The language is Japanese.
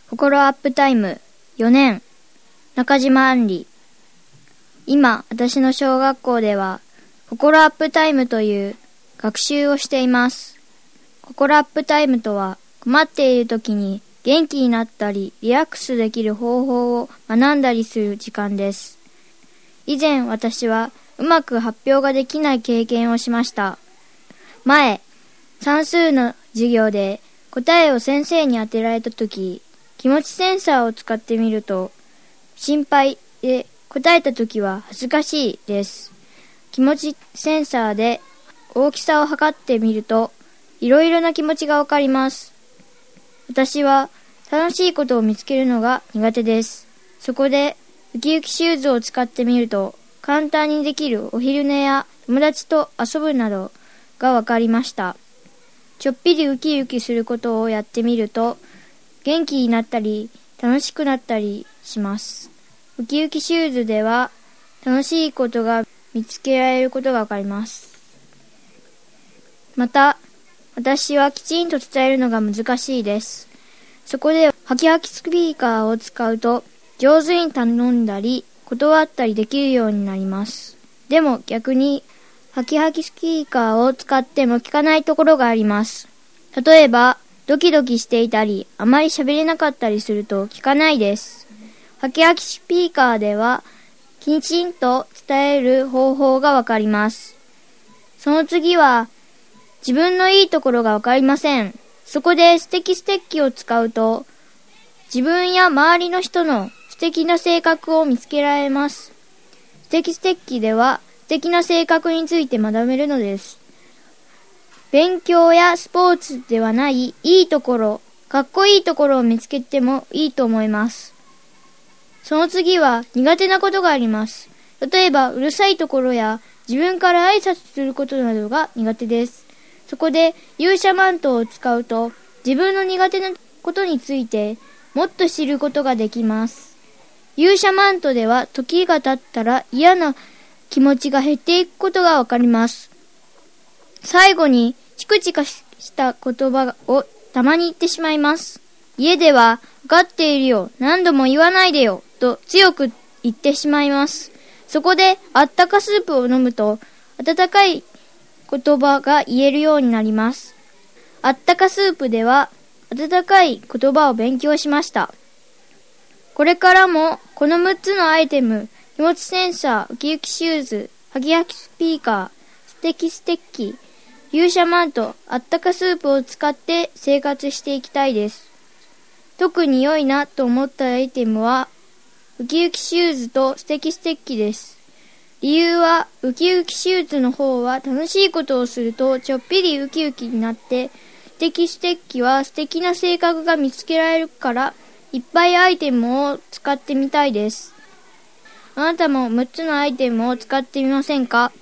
心アップタイム4年中島杏里。今私の小学校では心アップタイムという学習をしています。心アップタイムとは困っている時に元気になったりリラックスできる方法を学んだりする時間です。以前私はうまく発表ができない経験をしました。前、算数の授業で答えを先生に当てられたとき、気持ちセンサーを使ってみると、心配で答えたときは恥ずかしいです。気持ちセンサーで大きさを測ってみると、いろいろな気持ちがわかります。私は楽しいことを見つけるのが苦手です。そこでウキウキシューズを使ってみると、簡単にできるお昼寝や友達と遊ぶなどがわかりました。ちょっぴりウキウキすることをやってみると、元気になったり楽しくなったりします。ウキウキシューズでは楽しいことが見つけられることがわかります。また、私はきちんと伝えるのが難しいです。そこでハキハキスピーカーを使うと上手に頼んだり断ったりできるようになります。でも逆にハキハキスピーカーを使っても聞かないところがあります。例えばドキドキしていたりあまり喋れなかったりすると聞かないです。ハキハキスピーカーではきちんと伝える方法がわかります。その次は自分のいいところがわかりません。そこで素敵ステッキを使うと自分や周りの人の素敵な性格を見つけられます。素敵ステッキでは素敵な性格について学べるのです。勉強やスポーツではないいいところ、かっこいいところを見つけてもいいと思います。その次は苦手なことがあります。例えばうるさいところや自分から挨拶することなどが苦手です。そこで勇者マントを使うと自分の苦手なことについてもっと知ることができます。勇者マントでは時が経ったら嫌な気持ちが減っていくことがわかります。最後にチクチクした言葉をたまに言ってしまいます。家では分かっているよ、何度も言わないでよと強く言ってしまいます。そこであったかスープを飲むと温かい言葉が言えるようになります。あったかスープでは温かい言葉を勉強しました。これからもこの6つのアイテム、気持ちセンサー、ウキウキシューズ、ハキハキスピーカー、素敵ステッキ、勇者マント、あったかスープを使って生活していきたいです。特に良いなと思ったアイテムはウキウキシューズと素敵ステッキです。理由はウキウキシューズの方は楽しいことをするとちょっぴりウキウキになって、素敵ステッキは素敵な性格が見つけられるからいっぱいアイテムを使ってみたいです。あなたも6つのアイテムを使ってみませんか？